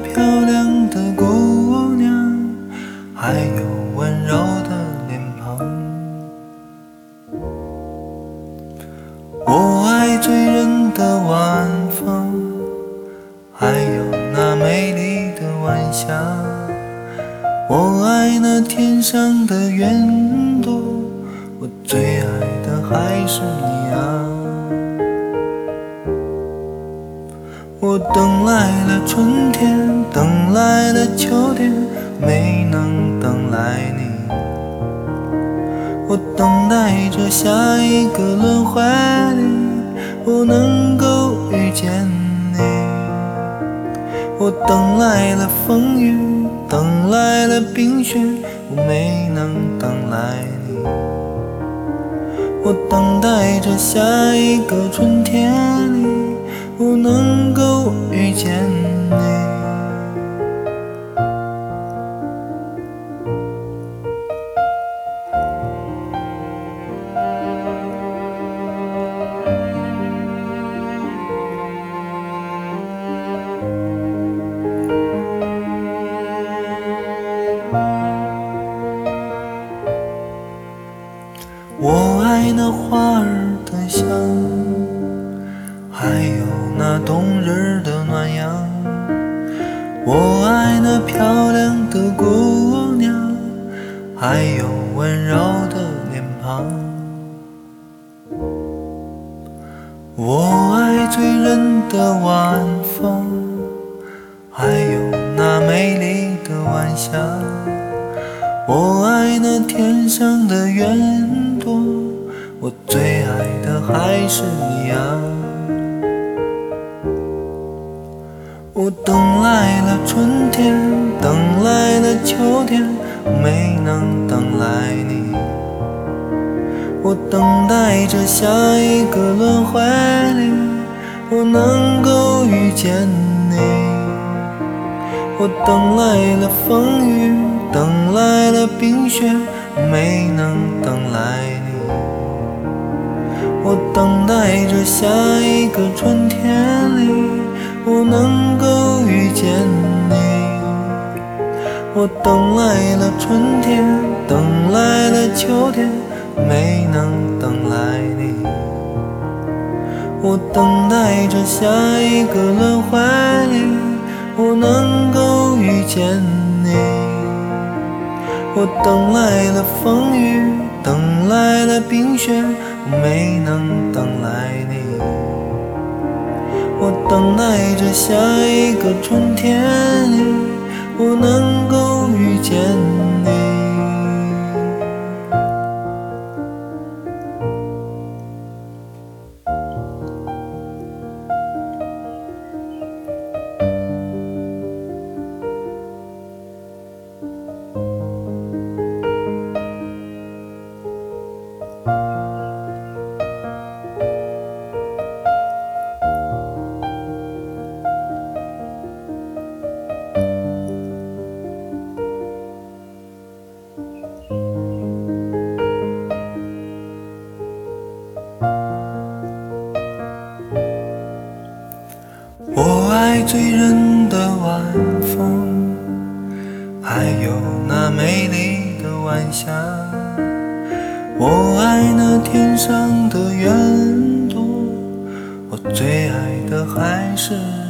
漂亮的姑娘，还有温柔的脸庞。我爱醉人的晚风，还有那美丽的晚霞。我爱那天上的云朵，我最爱的还是你啊。我等来了春天，等来了秋天，没能等来你。我等待着下一个轮回里，我能够遇见你。我等来了风雨，等来了冰雪，我没能等来你。我等待着下一个春天里，我能够遇见你。我爱那花儿的香，还有那冬日的暖阳。我爱那漂亮的姑娘，还有温柔的脸庞。我爱醉人的晚风，还有那美丽的晚霞。我爱那天上的云朵，我最爱的还是你啊。我等来了春天，等来了秋天，没能等来你。我等待着下一个轮回里，我能够遇见你。我等来了风雨，等来了冰雪，没能等来你。我等待着下一个春天里，我能够遇见你。我等来了春天，等来了秋天，没能等来你。我等待着下一个轮回里，我能够遇见你。我等来了风雨，等来了冰雪，没能等来你。我等待着下一个春天里，我能够遇见你。我爱醉人的晚风，还有那美丽的晚霞。我爱那天上的云朵，我最爱的还是